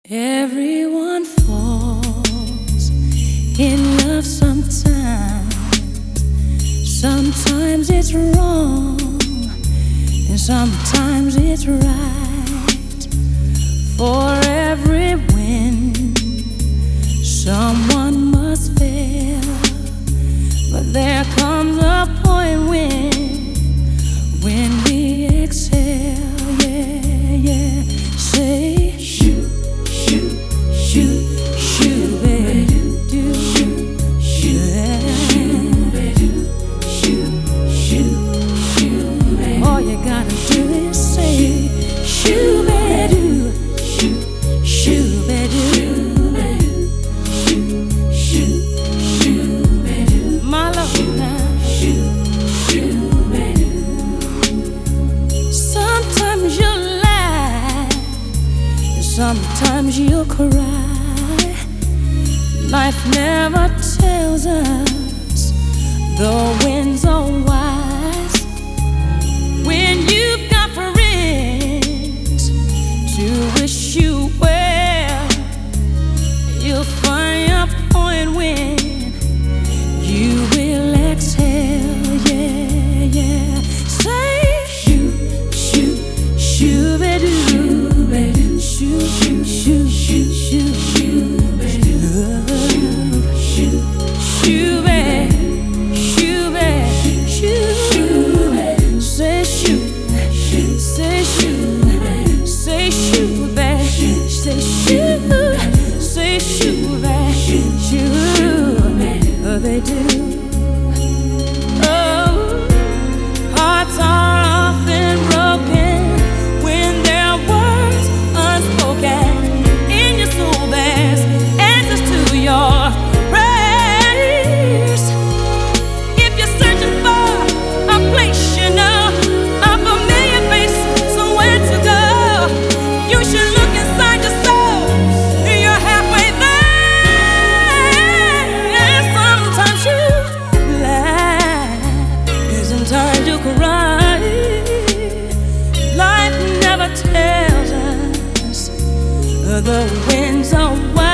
Everyone falls in love sometimes. Sometimes it's wrong, and sometimes it's right. For every win, someone must fail. But there comes a point when we exhale. Yeah, yeah. Say shoot, shoot, shoot, shoot, baby, do shoot, shoot, shoot, shoot, baby. All you gotta do is say shoot, baby, shoot, shoot, baby, shoot, shoot, shoot, baby. My love now, shoot, shoot, baby. Sometimes you lie, sometimes you'll cry. Life never tells us the winds are wise. When you've got friends to wish you well, you'll find a point when you will exhale. Yeah, yeah. Say shoot, shoot, shoot, baby, shoot, baby, shoot, shoot, shoot, shoot, shoot, shoot, baby, shoot, shoot, baby, shoot, baby, shoot, baby. Say shoot, say shoot, say shoot, baby, say shoot, say shoot, baby, shoot, they do. Hearts are often broken when there are words unspoken. In your soul there's answers to your prayers. If you're searching for a place you know, a familiar face, somewhere to go, you should look inside your soul. You're halfway there. Sometimes you laugh, and sometimes you cry. Life never tells us the winds are wild.